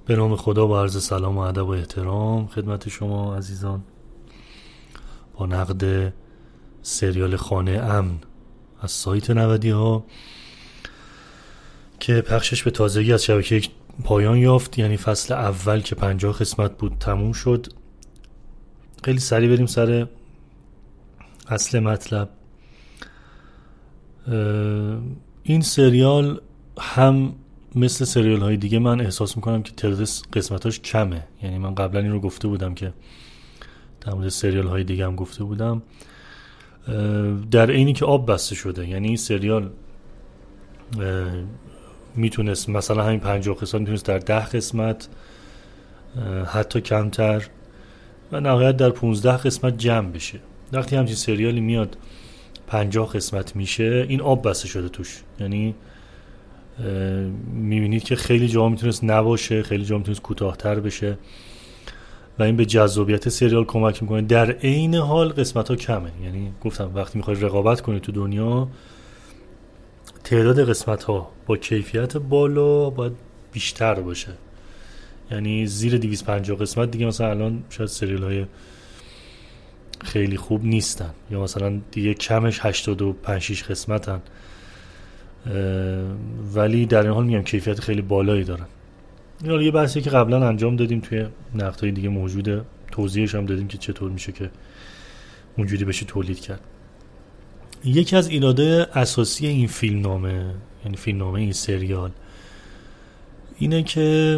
به نام خدا با عرض سلام و ادب و احترام خدمت شما عزیزان با نقد سریال خانه امن از سایت 90 ها که پخشش به تازگی از شبکه پایان یافت. یعنی فصل اول که 50 قسمت بود تموم شد. خیلی سریع بریم سر اصل مطلب. این سریال هم مثل سریال های دیگه من احساس میکنم که تعداد قسمتاش کمه. یعنی من قبلا این رو گفته بودم که در مورد سریال های دیگه هم گفته بودم، در عینی که آب بسته شده. یعنی این سریال میتونست مثلا همین 50 قسمت میتونست در 10 قسمت حتی کمتر و نهایت در 15 قسمت جمع بشه. وقتی همچین سریالی میاد 50 قسمت میشه، این آب بسته شده توش. یعنی میبینید که خیلی جا میتونست نباشه، خیلی جا میتونست کوتاه‌تر بشه و این به جذابیت سریال کمک میکنه. در عین حال قسمت ها کمه. یعنی گفتم وقتی میخوای رقابت کنی تو دنیا، تعداد قسمت ها با کیفیت بالا باید بیشتر باشه. یعنی زیر 250 قسمت دیگه مثلا الان شاید سریال های خیلی خوب نیستن، یا مثلا دیگه کمش 85-6 قسمتن، ولی در این حال میگم کیفیت خیلی بالایی دارن. این یه بحثی که قبلا انجام دادیم، توی نقدهای دیگه موجوده، توضیحش هم دادیم که چطور میشه که اونجوری بشه تولید کرد. یکی از ایرادهای اساسی این فیلمنامه، یعنی فیلمنامه این سریال، اینه که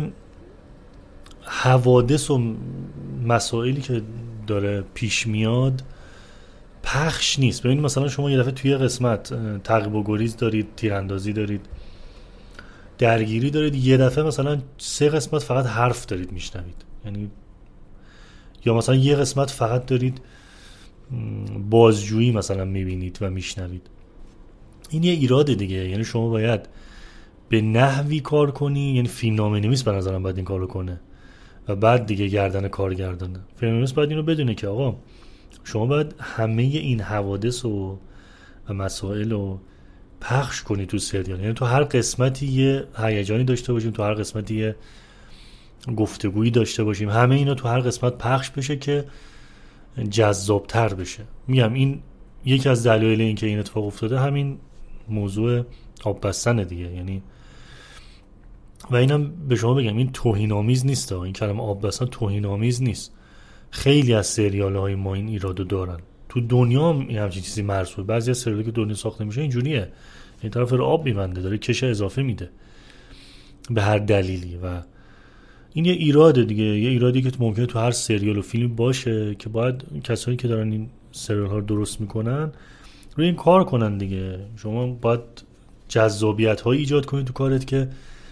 حوادث و مسائلی که داره پیش میاد پخش نیست. ببینید مثلا شما یه دفعه توی قسمت تعقیب و گریز دارید، تیراندازی دارید، درگیری دارید، یه دفعه مثلا 3 قسمت فقط حرف دارید میشنوید. یعنی یا مثلا یه قسمت فقط دارید بازجویی مثلا میبینید و میشنوید. این یه ایراده دیگه. یعنی شما باید به نحوی کار کنی، یعنی فیلمنامه نویس به نظرم باید این کارو کنه و بعد دیگه گردن کارگردانه. فیلمنامه نویس باید اینو بدونه که آقا شما باید همه این حوادث و مسائل رو پخش کنی تو سریال. یعنی تو هر قسمتی یه هیجانی داشته باشیم، تو هر قسمتی یه گفتگویی داشته باشیم، همه اینا تو هر قسمت پخش بشه که جذابتر بشه. میگم این یکی از دلایل این که این اتفاق افتاده همین موضوع آب بستن دیگه. یعنی و اینم به شما بگم این توهین‌آمیز نیست. این کلمه آب بستن توهین‌آمیز نیست. خیلی از سریال‌های ما این ایرادو دارن. تو دنیا هم این همچین چیزی مرسومه. بعضی از سریالی که دنیا ساخته میشه اینجوریه، این طرف رو آب میبنده، داره کش اضافه میده به هر دلیلی. و این یه ایراده دیگه، یه ایرادی که ممکنه تو هر سریال و فیلم باشه که باید کسایی که دارن این سریال ها رو درست میکنن روی این کار کنن دیگه. شما باید جذابیت های ایجاد کنید تو کارت که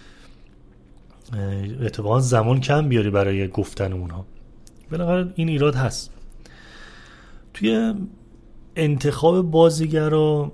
اتفاقا زمان کم بیاری برای گفتن اونها. بالاخره این ایراد هست. توی انتخاب بازیگرا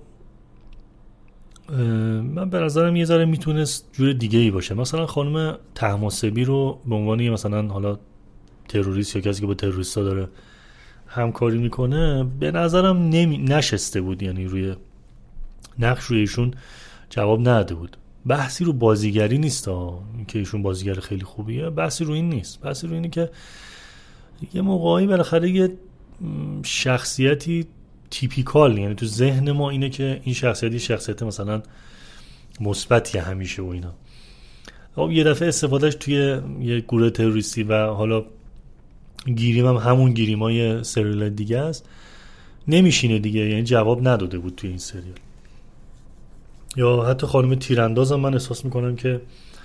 من به نظرم یه ذره میتونست جور دیگه ای باشه. مثلا خانم طهماسبی رو به عنوان یه مثلا حالا تروریست یا کسی که با تروریستا داره همکاری میکنه به نظرم نشسته بود. یعنی روی نقش روی ایشون جواب نداده بود. بحثی رو بازیگری نیست که ایشون بازیگر خیلی خوبیه، بحثی رو این نیست. بحثی رو اینه که یه موقعی بالاخره یه شخصیتی تیپیکال، یعنی تو ذهن ما اینه که این شخصیت مثلا مثبتی همیشه و اینا، خب یه دفعه استفادهش توی یه گروه تروریستی و حالا گیریم هم همون گیریمای سریال دیگه است، نمیشینه دیگه. یعنی جواب نداده بود توی این سریال. یا حتی خانم تیرانداز هم من احساس میکنم که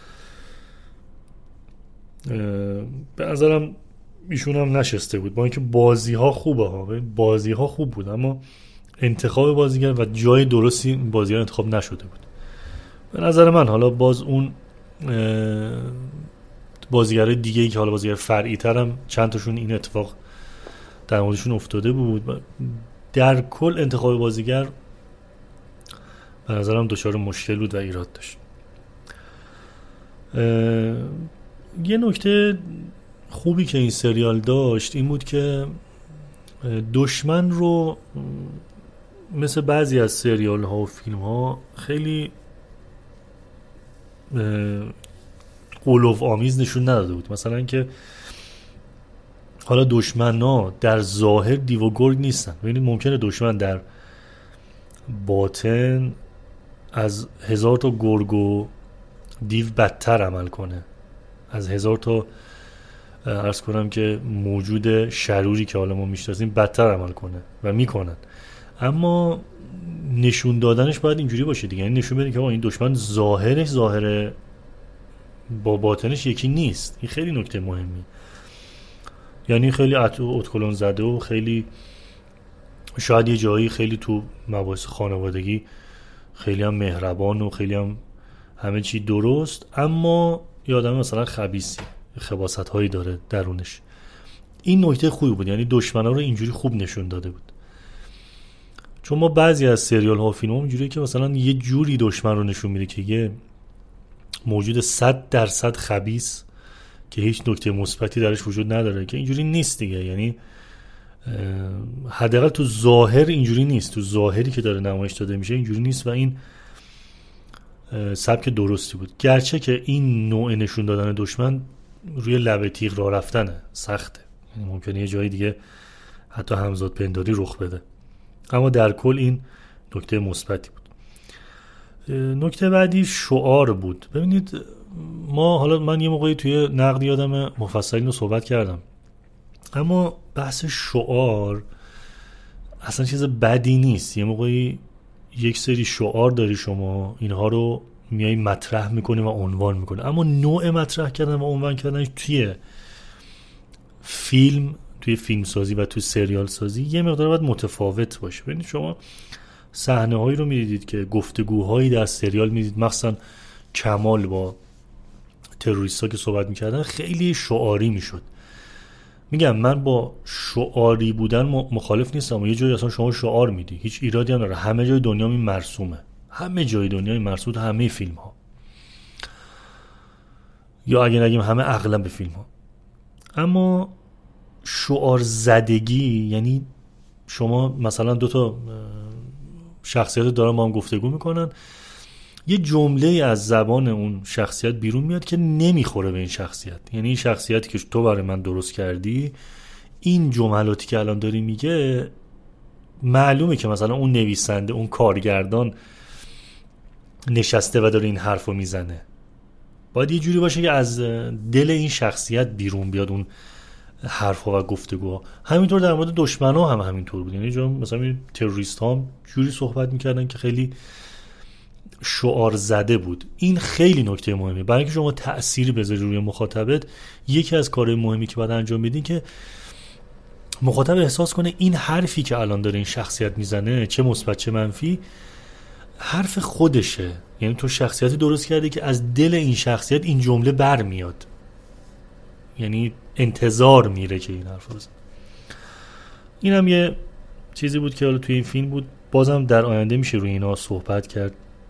به نظرم ایشون هم نشسته بود، با اینکه بازی ها خوب بود، اما انتخاب بازیگر و جای درستی بازیگر انتخاب نشده بود به نظر من. حالا باز اون بازیگرای دیگه‌ای که حالا بازیگر فرعی تر هم چند تاشون این اتفاق در موردشون افتاده بود. در کل انتخاب بازیگر به نظرم دچار مشکل بود و ایراد داشت. یه نکته خوبی که این سریال داشت این بود که دشمن رو مثل بعضی از سریال ها و فیلم ها خیلی غلو آمیز نشون نداده بود. مثلا که حالا دشمنا در ظاهر دیو و گرگ نیستن. ببینید ممکنه دشمن در باطن از 1000 تا گرگ و دیو بدتر عمل کنه، از 1000 تا عرض کنم که موجود شروری که حالا ما میشناسیم بدتر عمل کنه و میکنن، اما نشون دادنش باید اینجوری باشه دیگه. یعنی نشون بده که این دشمن ظاهرش ظاهر با باطنش یکی نیست. این خیلی نکته مهمی. یعنی خیلی اتکلون زده و خیلی شاید یه جایی خیلی تو مباحث خانوادگی خیلی هم مهربان و خیلی هم همه چی درست، اما یه آدم مثلا خبیثی، خباثت هایی داره درونش. این نکته خوبی بود، یعنی دشمنا رو اینجوری خوب نشون داده بود. چون ما بعضی از سریال ها و فیلم ها اینجوریه که مثلا یه جوری دشمن رو نشون میده که یه موجود 100% خبیث که هیچ نکته مثبتی درش وجود نداره، که اینجوری نیست دیگه. یعنی حداقل تو ظاهر اینجوری نیست، تو ظاهری که داره نمایش داده میشه اینجوری نیست و این سبک درستی بود. گرچه که این نوع نشون دادن دشمن روی لبه تیغ راه رفتنه، سخته، یعنی ممکنه یه جایی دیگه حتی همزاد پنداری رخ بده، اما در کل این نکته مثبتی بود. نکته بعدی شعار بود. ببینید ما حالا من یه موقعی توی نقد یادم مفصلی رو صحبت کردم، اما بحث شعار اصلا چیز بدی نیست. یه موقعی یک سری شعار داری شما، اینها رو میای مطرح میکنی و عنوان میکنی، اما نوع مطرح کردن و عنوان کردنش توی فیلم، توی فیلم سازی و توی سریال سازی یه مقدار باید متفاوت باشه. ببینید شما صحنه هایی رو میدیدید که گفتگوهایی در سریال میدید، مثلا کمال با تروریستا که صحبت میکردن خیلی شعاری میشد. میگم من با شعاری بودن مخالف نیستم و یه جایی اصلا شما شعار میدی، هیچ ایرادی هم نداره، همه جای دنیا این مرسومه، همه جای دنیا این مرسوم، همه فیلم ها، یا اگه نگیم همه، اغلب فیلم ها. اما شعار زدگی یعنی شما مثلا دو تا شخصیت دارن با هم گفتگو میکنن، یه جمله از زبان اون شخصیت بیرون میاد که نمیخوره به این شخصیت. یعنی این شخصیتی که تو برای من درست کردی، این جملاتی که الان داری میگه، معلومه که مثلا اون نویسنده، اون کارگردان نشسته و داره این حرفو میزنه. باید یه جوری باشه که از دل این شخصیت بیرون بیاد اون حرفا و گفتگوها. همینطور در مورد دشمنا هم همینطور بود. یعنی مثلا تروریست ها جوری صحبت میکردن که خیلی شعار زده بود. این خیلی نکته مهمه. برای اینکه شما تأثیری بذاری روی مخاطبت، یکی از کارهای مهمی که باید انجام بدین که مخاطب احساس کنه این حرفی که الان داره این شخصیت میزنه، چه مثبت چه منفی، حرف خودشه. یعنی تو شخصیتی درست کردی که از دل این شخصیت این جمله برمیاد، یعنی انتظار میره که این حرف بزنه. این هم یه چیزی بود که حالا توی این فیلم بود. بازم در آینده میشه روی اینا صحبت کرد.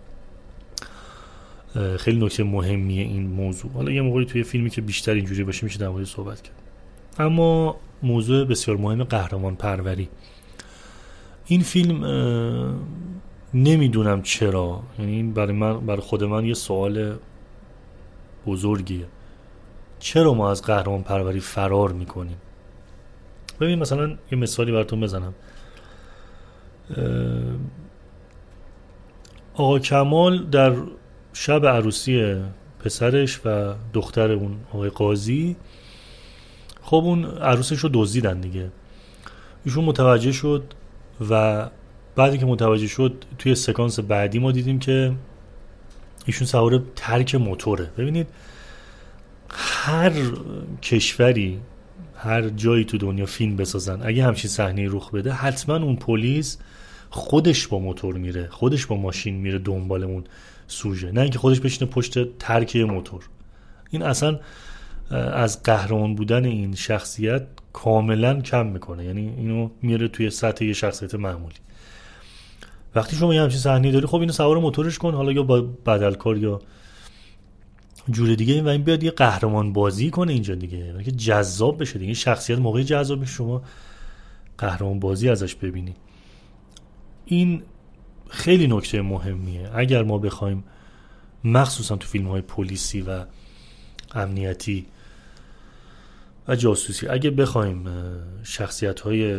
خیلی نکته مهمیه این موضوع. حالا یه موقعی توی فیلمی که بیشتر اینجوری باشه میشه در موردش صحبت کرد. اما موضوع بسیار مهم قهرمان پروری. این فیلم نمیدونم چرا، یعنی برای خود من یه سوال بزرگیه، چرا ما از قهرمان پروری فرار میکنیم؟ ببین مثلا یه مثالی براتون بزنم. آقا کمال در شب عروسی پسرش و دختر اون آقای قاضی، خب اون عروسش رو دزدیدن دیگه. ایشون متوجه شد و بعدی که متوجه شد توی سکانس بعدی ما دیدیم که ایشون سوار ترک موتوره. ببینید هر کشوری، هر جایی تو دنیا فیلم بسازن، اگه همچین صحنه‌ای رخ بده، حتما اون پلیس خودش با موتور میره، خودش با ماشین میره دنبال اون سوژه، نه اینکه خودش بشینه پشت ترک موتور. این اصلا از قهرمان بودن این شخصیت کاملا کم میکنه، یعنی اینو میاره توی سطح یه شخصیت معمولی. وقتی شما یه همچین صحنه‌ای داری، خب اینو سوار موتورش کن، حالا یا با بدلکار یا جور دیگه، و این بیاد یه قهرمان بازی کنه اینجا دیگه، یعنی که جذاب بشه دیگه. شخصیت موقعی جذاب بشه شما قهرمان بازی ازش ببینی. این خیلی نکته مهمیه. اگر ما بخوایم مخصوصا تو فیلم‌های پلیسی و امنیتی و جاسوسی. اگه بخوایم شخصیت‌های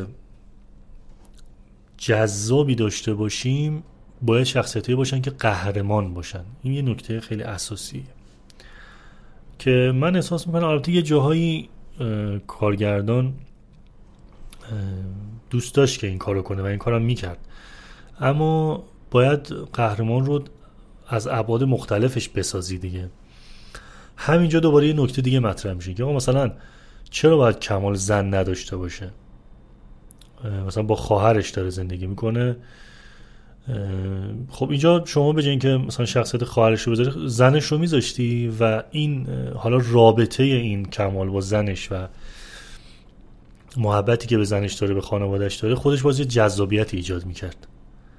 جذابی داشته باشیم باید شخصیت‌هایی باشن که قهرمان باشن. این یه نکته خیلی اساسیه که من احساس میکنم البته یه جاهایی کارگردان دوست داشت که این کارو کنه و این کارم میکرد، اما باید قهرمان رو از ابعاد مختلفش بسازی دیگه. همینجا دوباره یه نکته دیگه مطرح میشه که مثلا چرا باید کمال زن نداشته باشه؟ مثلا با خواهرش داره زندگی میکنه، خب اینجا شما به جای اینکه مثلا شخصیت خواهرش رو بذاری زنش رو میذاشتی و این حالا رابطه این کمال با زنش و محبتی که به زنش داره به خانوادهش داره خودش باز یه جذابیت ایجاد میکرد.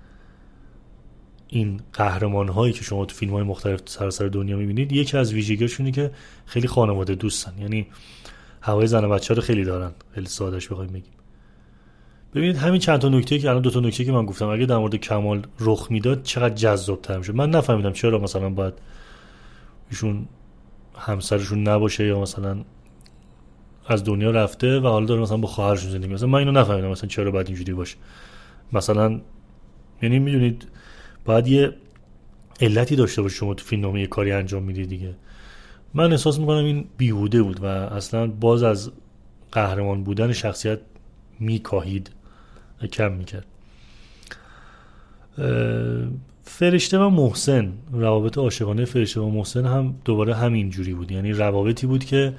این قهرمان هایی که شما تو فیلم های مختلف سراسر دنیا میبینید یکی از ویژگی‌هاشونه که خیلی خانواده دوستن، یعنی هوای زن و بچه رو خیلی دارن. خیلی سادهش بخوایم بگیم، ببینید همین چند تا نکته که الان دو تا نکته که من گفتم اگه در مورد کمال رخ میداد چقدر جذاب‌تر میشه. من نفهمیدم چرا مثلا باید ایشون همسرشون نباشه یا مثلا از دنیا رفته و حالا داره مثلا با خواهرشون زندگی. مثلا من اینو نفهمیدم مثلا چرا باید اینجوری باشه. مثلا یعنی میدونید باید یه علتی داشته باشه شما تو فیلمنامه یه کاری انجام میدید دیگه. من احساس میکنم این بیهوده بود و اصلا باز از قهرمان بودن شخصیت میکاهید و کم میکرد. فرشته و محسن، روابط عاشقانه فرشته و محسن هم دوباره همین جوری بود، یعنی روابطی بود که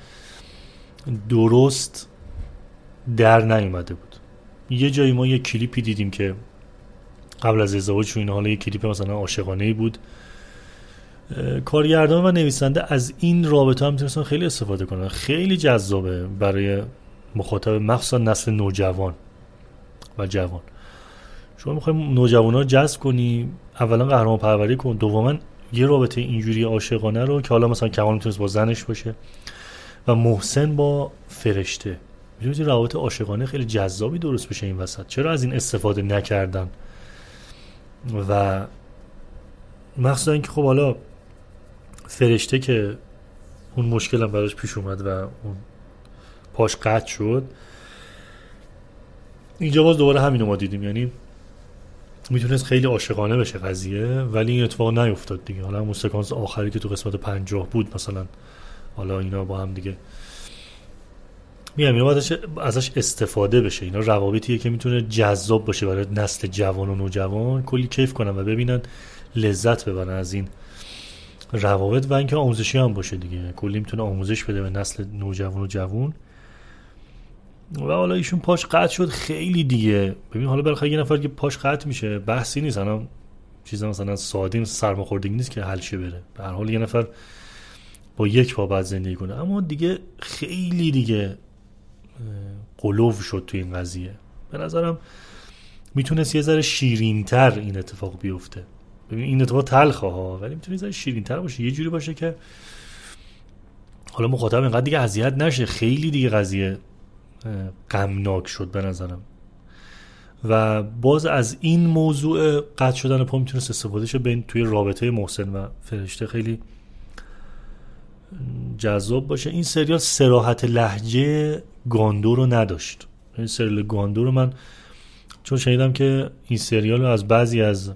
درست در نیومده بود. یه جایی ما یه کلیپی دیدیم که قبل از ازدواجشون این حالا یه کلیپ مثلا عاشقانه‌ای بود، کارگردان و نویسنده از این رابطه هم میتونستن خیلی استفاده کنن. خیلی جذابه برای مخاطب مخصوصا نسل نوجوان و جوان. شما میخوایم نوجوانا رو جذب کنی، اولا قهرمان پروری کن، دوما یه رابطه اینجوری عاشقانه رو که حالا مثلا کمال میتونست با زنش باشه و محسن با فرشته، میتونید روابط عاشقانه خیلی جذابی درست بشه این وسط. چرا از این استفاده نکردن؟ و مخصوصا اینکه خب حالا فرشته که اون مشکل هم براش پیش اومد و اون پاش قطع شد، اینجا باز دوباره همینو ما دیدیم، یعنی میتونست خیلی عاشقانه بشه قضیه ولی این اتفاق نیفتاد دیگه. حالا همون سکانس آخری که تو قسمت 50 بود مثلا، حالا اینا با هم دیگه میگم اینا باید ازش استفاده بشه. اینا روابطیه که میتونه جذاب باشه برای نسل جوان و نوجوان، کلی کیف کنن و ببینن، لذت ببرن از این روابط و اینکه آموزشی هم باشه دیگه. کلی میتونه آموزش بده به نسل نوجوان و جوان. و حالا ایشون پاش قطع شد خیلی دیگه. ببین حالا بالاخره یه نفر که پاش قطع میشه بحثی نیست، انا چیزا مثلا ساده سرماخوردگی نیست که حل شه بره. به هر حال یه نفر با یک پا بعد زندگی کنه، اما دیگه خیلی دیگه قلوف شد تو این قضیه. به نظرم میتونست یه ذره شیرین‌تر این اتفاق بیفته. ببین این اتفاق تلخه ها، ولی میتونه یه ذره شیرین‌تر باشه، یه جوری باشه که حالا مخاطب اینقدر دیگه اذیت نشه. خیلی دیگه قضیه غمناک شد به نظرم. و باز از این موضوع قطع شدن پا میتونست استفاده شه بین توی رابطه محسن و فرشته خیلی جذاب باشه. این سریال صراحت لهجه گاندو رو نداشت. این سریال گاندو رو من چون شنیدم که این سریال رو از بعضی از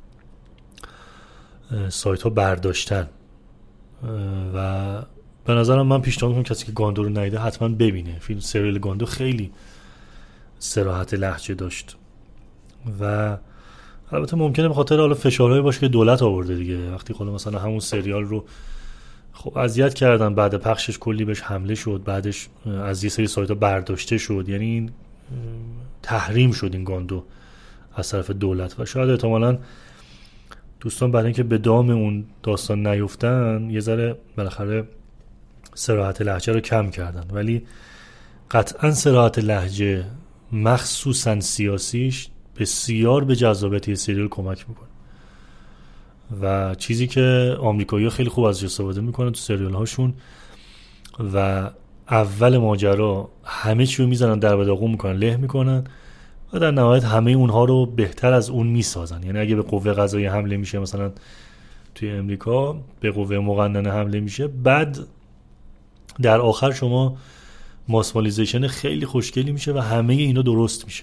سایت ها برداشتن و به نظرم من پیشنهاد میکنم کسی که گاندو رو ندیده حتما ببینه. فیلم سریال گاندو خیلی صراحت لهجه داشت و البته ممکنه به خاطر حالا فشارهایی باشه که دولت آورده دیگه. وقتی خود مثلا همون سریال رو خب اذیت کردن، بعد پخشش کلی بهش حمله شد، بعدش از یه سری سایت‌ها برداشته شد، یعنی این تحریم شد این گاندو از طرف دولت و شاید احتمالاً دوستان برای اینکه به دام اون داستان نیفتن یه ذره بالاخره صراحت لهجه رو کم کردن. ولی قطعاً صراحت لهجه مخصوصاً سیاسیش بسیار به جذابیت سریال کمک میکنه و چیزی که آمریکایی‌ها خیلی خوب ازش استفاده میکنن تو سریال هاشون و اول ماجرا همه چی رو میزنن در بداغون میکنن، له میکنن و در نهایت همه اونها رو بهتر از اون میسازن. یعنی اگه به قوه قضاییه حمله میشه مثلا توی امریکا به قوه مقننه حمله میشه، بعد در آخر شما ماسمالیزیشن خیلی خوشگلی میشه و همه اینا درست میشه.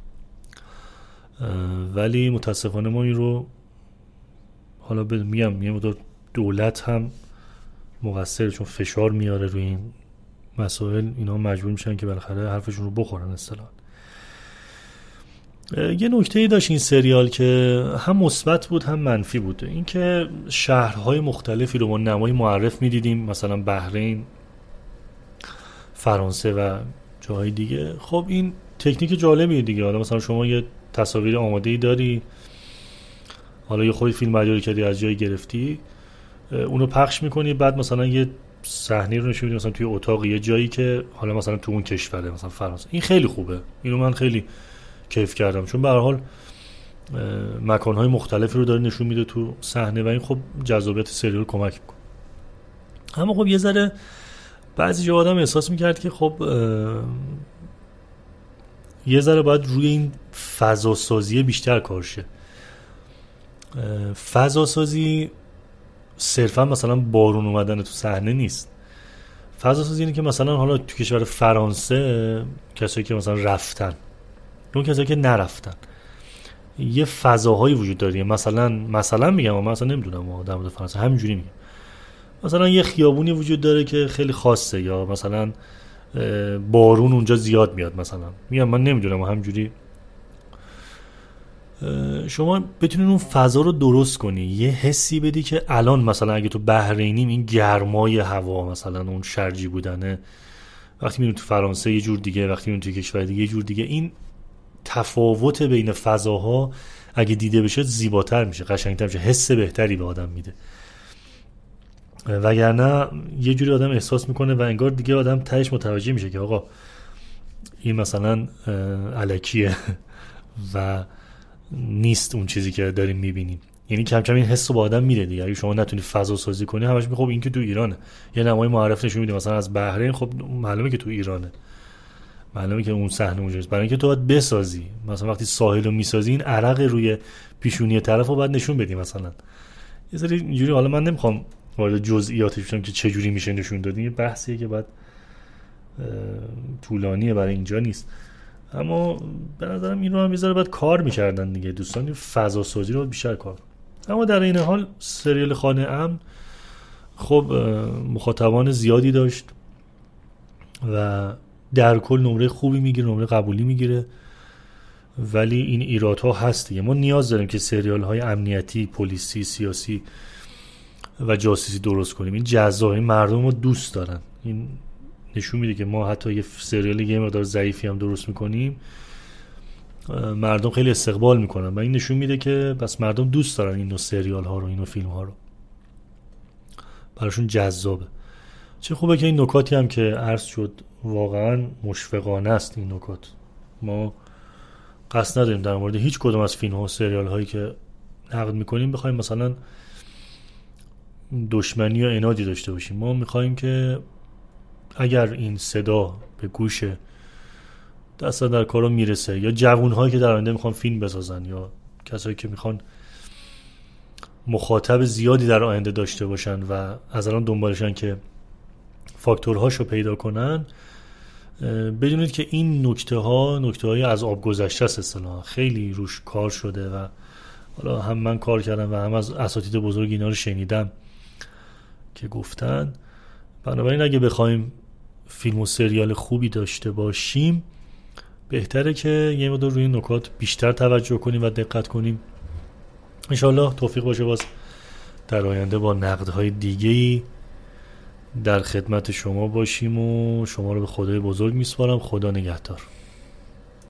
ولی متاسفانه ما این رو حالا میگم یه مقدار دولت هم مقصره، چون فشار میاره روی این مسائل، اینا مجبور میشن که بالاخره حرفشون رو بخورن اصطلاحاً. یه نکته‌ای داشت این سریال که هم مثبت بود هم منفی بود، اینکه شهرهای مختلفی رو ما نمای معرف میدیدیم، مثلا بحرین، فرانسه و جاهای دیگه. خب این تکنیک جالبیه دیگه. حالا مثلا شما یه تصاویر آماده‌ای داری، حالا یه خودی فیلم برداری کردی از جایی گرفتی، اونو پخش میکنی، بعد مثلا یه صحنه رو نشون میدی مثلا توی اتاق یه جایی که حالا مثلا تو اون کشوره، مثلا فرانسه. این خیلی خوبه، اینو من خیلی کیف کردم، چون به هر حال مکان‌های مختلفی رو داره نشون میده تو صحنه و این خب جذابیت سریال کمک میکنه. اما خب یه ذره بعضی جا آدم احساس میکرد که خب یه ذره باید روی این فضاسازی بیشتر کار شه. فضاسازی صرفا مثلا بارون اومدن تو صحنه نیست. فضاسازی اینه که مثلا حالا تو کشور فرانسه کسایی که مثلا رفتن، اون کسایی که نرفتن، یه فضاهایی وجود داره. مثلا میگم، من اصلا نمیدونم در مورد فرانسه، همینجوری میگم، مثلا یه خیابونی وجود داره که خیلی خاصه، یا مثلا بارون اونجا زیاد میاد، مثلا میگم من نمیدونم، همینجوری شما بتونین اون فضا رو درست کنی، یه حسی بدی که الان مثلا اگه تو بحرینیم این گرمای هوا، مثلا اون شرجی بودنه، وقتی میریم تو فرانسه یه جور دیگه، وقتی میریم تو کشور دیگه یه جور دیگه. این تفاوت بین فضاها اگه دیده بشه زیباتر میشه، قشنگتر میشه، حس بهتری به آدم میده. وگرنه یه جوری آدم احساس میکنه و انگار دیگه آدم تهش متوجه میشه که آقا این مثلا الکیه و نیست اون چیزی که داریم میبینیم. یعنی کم کم این حس رو با آدم میده دیگه. اگه شما نتونی فضا سازی کنی، همش خب این که تو ایرانه، یه نمای معرف نشون میده مثلا از بحرین، خب معلومه که تو ایرانه، معلومه که اون صحنه اونجاست. برای اینکه تو باید بسازی، مثلا وقتی ساحل رو میسازی این عرق روی پیشونی طرف رو باید نشون بدی مثلا یه سری اینجوری. حالا من نمیخوام وارد جزئیاتش بشم که چه جوری میشه نشون دادن، یه بحثیه که بعد طولانیه، برای اینجا نیست. اما به نظرم این رو هم میذاره باید کار میکردن دیگه دوستان، فضا سازی رو بیشتر کار. اما در این حال سریال خانه امن خب مخاطبان زیادی داشت و در کل نمره خوبی میگیره، نمره قبولی میگیره. ولی این ایرادها هست دیگه. ما نیاز داریم که سریال های امنیتی، پلیسی، سیاسی و جاسوسی درست کنیم. این جذاب، این مردم رو دوست دارن. این نشون میده که ما حتی یه سریال یه مقدار ضعیفی هم درست میکنیم، مردم خیلی استقبال میکنن و این نشون میده که بس مردم دوست دارن این نوع سریال ها رو، این نوع فیلم ها رو، براشون جذابه. چه خوبه که این نکاتی هم که عرض شد واقعا مشفقانه است. این نکات ما قصد نداریم در مورد هیچ کدوم از فیلم ها و سریال هایی که نقد میکنیم بخوایم مثلا دشمنی یا عنادی داشته باشیم. ما میخوایم که اگر این صدا به گوش دست در کارو میرسه، یا جوانهایی که در آینده میخوان فیلم بسازن، یا کسایی که میخوان مخاطب زیادی در آینده داشته باشن و از الان دنبالشن که فاکتورهاشو پیدا کنن، بدونید که این نکته‌های از آب گذشته است اصطلاحاً. خیلی روش کار شده و حالا هم من کار کردم و هم از اساتید بزرگ اینا رو شنیدم که گفتن. بنابراین اگه بخوایم فیلم و سریال خوبی داشته باشیم، بهتره که یه مقدار روی این نکات بیشتر توجه کنیم و دقت کنیم. انشالله توفیق باشه باز در آینده با نقدهای دیگه‌ای در خدمت شما باشیم و شما رو به خدای بزرگ میسپارم. خدا نگهدار.